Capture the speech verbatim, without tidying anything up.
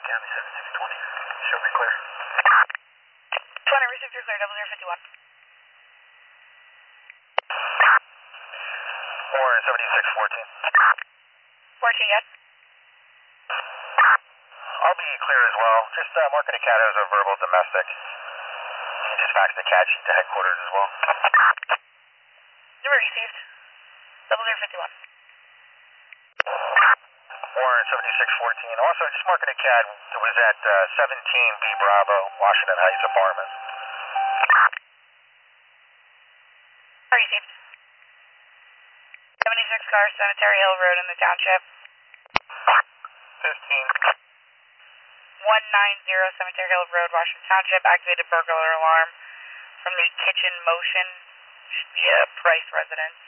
County seventy-six twenty. Show me clear. twenty, received your clear, double zero fifty-one. Warren seventy-six fourteen. fourteen, yes. I'll be clear as well. Just uh, marking the cat as a verbal domestic. You just fax the cat sheet to headquarters as well. You were received. double zero fifty-one. Warren seventy-six fourteen. Also, just marking the cat. It was at uh, seventeen B Bravo, Washington Heights apartment. Received. seventy-six car, Cemetery Hill Road in the township. fifteen. one ninety Cemetery Hill Road, Washington Township. Activated burglar alarm from the kitchen motion. Should be a Price residence.